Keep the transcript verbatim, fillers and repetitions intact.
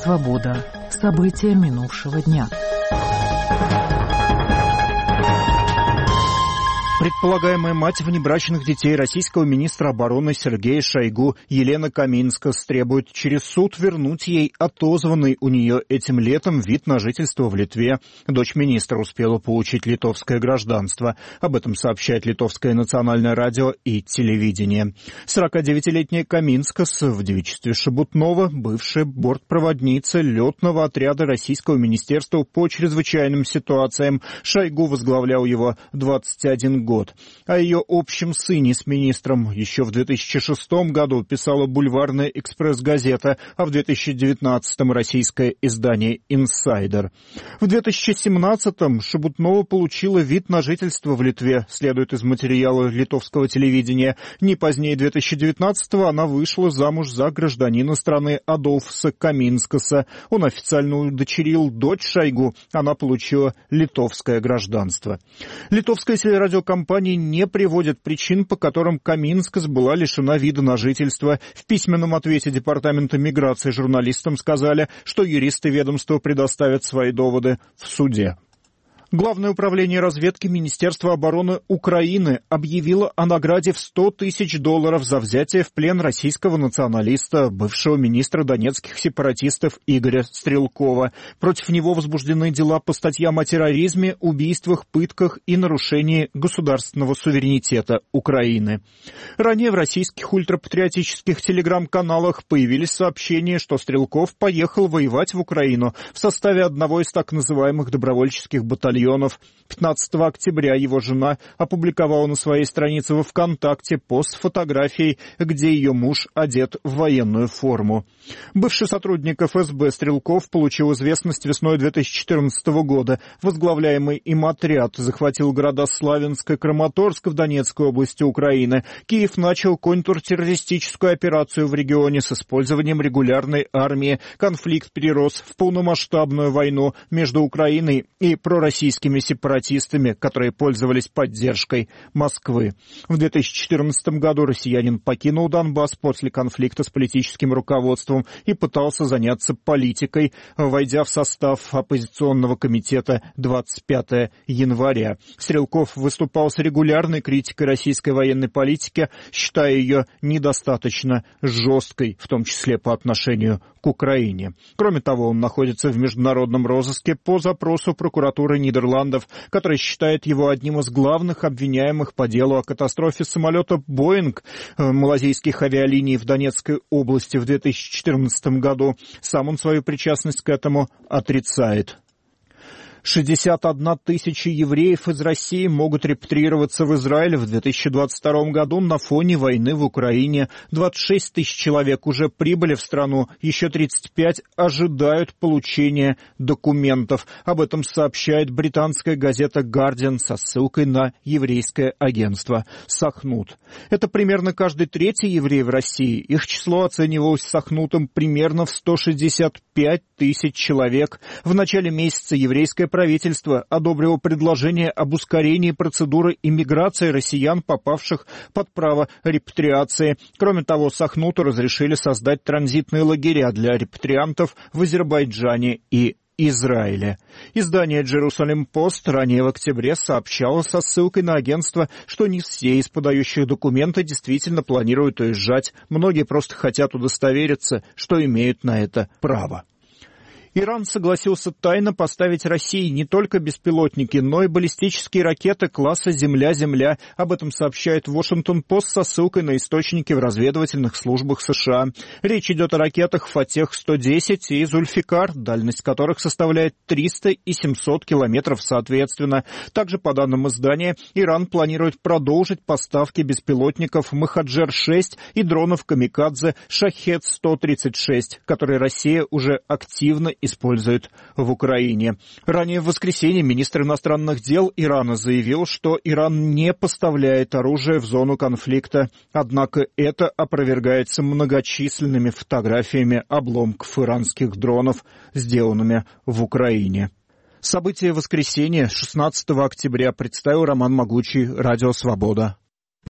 Свобода. События минувшего дня. Предполагаемая мать внебрачных детей российского министра обороны Сергея Шойгу Елена Каминскас требует через суд вернуть ей отозванный у нее этим летом вид на жительство в Литве. Дочь министра успела получить литовское гражданство. Об этом сообщает Литовское национальное радио и телевидение. сорокадевятилетняя Каминскас в девичестве Шебутнова, бывшая бортпроводница летного отряда Российского министерства по чрезвычайным ситуациям. Шойгу возглавлял его двадцать один год. год. О ее общем сыне с министром еще в две тысячи шестом году писала бульварная «Экспресс-газета», а в две тысячи девятнадцатом российское издание «Инсайдер». В две тысячи семнадцатом Шебутнова получила вид на жительство в Литве, следует из материала литовского телевидения. Не позднее две тысячи девятнадцатого она вышла замуж за гражданина страны Адолфса Каминскаса. Он официально удочерил дочь Шойгу, она получила литовское гражданство. Литовская телерадиокомпания Компания не приводит причин, по которым Каминскас была лишена вида на жительство. В письменном ответе Департамента миграции журналистам сказали, что юристы ведомства предоставят свои доводы в суде. Главное управление разведки Министерства обороны Украины объявило о награде в сто тысяч долларов за взятие в плен российского националиста, бывшего министра донецких сепаратистов Игоря Стрелкова. Против него возбуждены дела по статьям о терроризме, убийствах, пытках и нарушении государственного суверенитета Украины. Ранее в российских ультрапатриотических телеграм-каналах появились сообщения, что Стрелков поехал воевать в Украину в составе одного из так называемых добровольческих батальонов. пятнадцатого октября его жена опубликовала на своей странице во ВКонтакте пост с фотографией, где ее муж одет в военную форму. Бывший сотрудник эф эс бэ Стрелков получил известность весной две тысячи четырнадцатого года. Возглавляемый им отряд захватил города Славянск и Краматорск в Донецкой области Украины. Киев начал контртеррористическую операцию в регионе с использованием регулярной армии. Конфликт перерос в полномасштабную войну между Украиной и пророссийскими сепаратистами, которые пользовались поддержкой Москвы. В две тысячи четырнадцатом году россиянин покинул Донбасс после конфликта с политическим руководством и пытался заняться политикой, войдя в состав оппозиционного комитета двадцать пятого января. Стрелков выступал с регулярной критикой российской военной политики, считая ее недостаточно жесткой, в том числе по отношению к Украине. Кроме того, он находится в международном розыске по запросу прокуратуры Нидерландов, которая считает его одним из главных обвиняемых по делу о катастрофе самолета «Боинг» малазийских авиалиний в Донецкой области в две тысячи четырнадцатом году. Сам он свою причастность к этому отрицает. шестьдесят одна тысяча евреев из России могут репатриироваться в Израиль в две тысячи двадцать втором году на фоне войны в Украине. двадцать шесть тысяч человек уже прибыли в страну, еще тридцать пять ожидают получения документов. Об этом сообщает британская газета «Гардиан» со ссылкой на еврейское агентство «Сахнут». Это примерно каждый третий еврей в России. Их число оценивалось Сахнутом примерно в сто шестьдесят пять тысяч человек. В начале месяца еврейское правительство одобрило предложение об ускорении процедуры иммиграции россиян, попавших под право репатриации. Кроме того, Сахнуту разрешили создать транзитные лагеря для репатриантов в Азербайджане и Израиле. Издание «Jerusalem Post» ранее в октябре сообщало со ссылкой на агентство, что не все из подающих документы действительно планируют уезжать. Многие просто хотят удостовериться, что имеют на это право. Иран согласился тайно поставить России не только беспилотники, но и баллистические ракеты класса «Земля-Земля». Об этом сообщает «Вашингтон-Пост» со ссылкой на источники в разведывательных службах США. Речь идет о ракетах «Фатех сто десять» и «Зульфикар», дальность которых составляет триста и семьсот километров соответственно. Также, по данным издания, Иран планирует продолжить поставки беспилотников «Махаджер шесть» и дронов «Камикадзе» «Шахед сто тридцать шесть», которые Россия уже активно использует в Украине. Ранее в воскресенье министр иностранных дел Ирана заявил, что Иран не поставляет оружие в зону конфликта. Однако это опровергается многочисленными фотографиями обломков иранских дронов, сделанными в Украине. События воскресенья шестнадцатого октября представил Роман Могучий, Радио Свобода.